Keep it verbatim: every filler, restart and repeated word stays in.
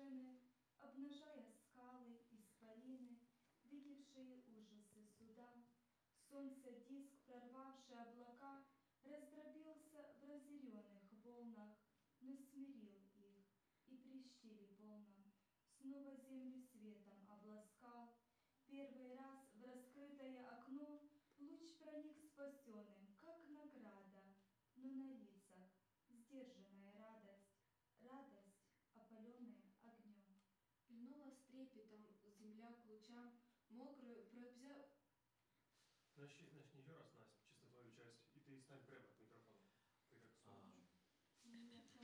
вершины, обнажая скалы, исполины, видевшие ужасы суда. Солнце диск, прорвавший облака, раздробился в разъяренных волнах, но смирил их и прищили волнам. Снова землю светом обласкал. Первый раз в раскрытое окно луч проник спасенным, как награда, но на лицах сдержанная радость, радость, опаленная огнем. Льнула с трепетом земля к лучам, мокрую, пробзя... Начни, начни еще раз, Настя, чисто твою часть, и ты стань прямо к микрофону. Ты как Нет,